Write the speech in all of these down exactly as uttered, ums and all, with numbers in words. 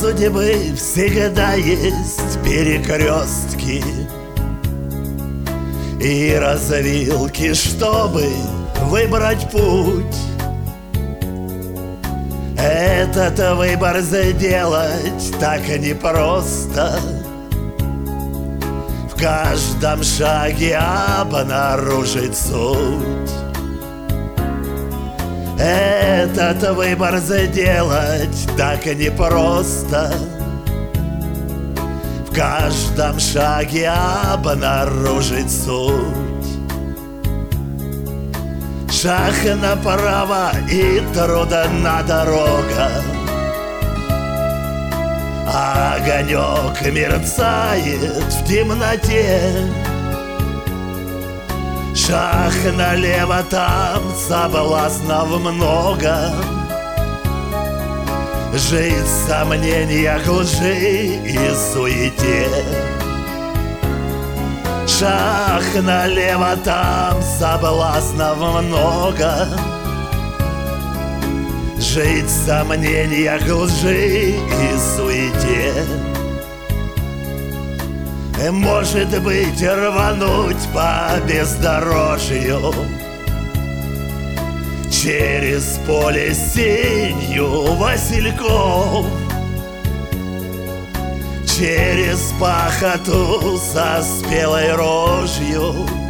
судьбы всегда есть перекрестки и развилки, чтобы выбрать путь. Этот выбор сделать так непросто. В каждом шаге обнаружить суть. Этот выбор сделать так непросто. В каждом шаге обнаружить суть. Шаг направо и трудна дорога. Огонек мерцает в темноте. Шаг налево, там соблазнов много. Жить в сомнениях, лжи и суете. Шаг налево, там соблазнов много. Жить в сомнениях, лжи и суете. Может быть, рвануть по бездорожью через поле сенью васильков, через пахоту со спелой рожью,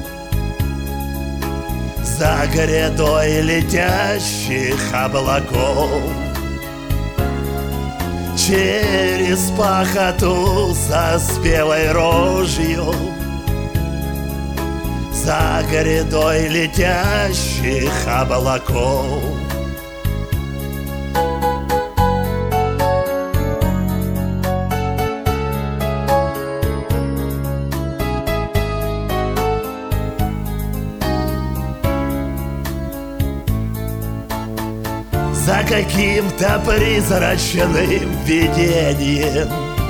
за грядой летящих облаков. Через пахоту со спелой рожью, за грядой летящих облаков. За каким-то призрачным видением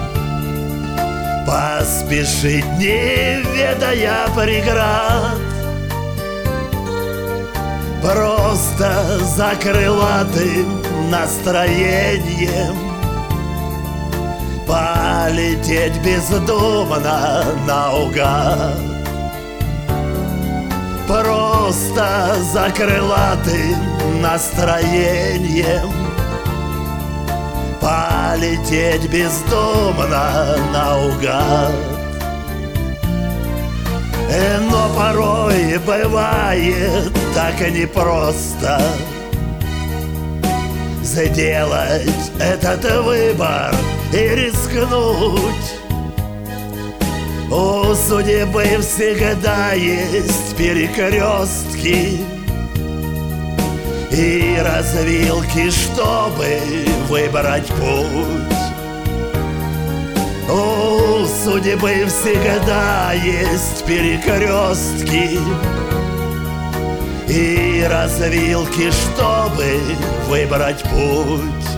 поспешить, не ведая преград, просто за крылатым настроением полететь бездумно наугад. Просто за крылатым настроением полететь бездумно наугад. Но порой бывает так непросто сделать этот выбор и рискнуть. У судьбы всегда есть перекрестки и развилки, чтобы выбрать путь. У судьбы всегда есть перекрестки и развилки, чтобы выбрать путь.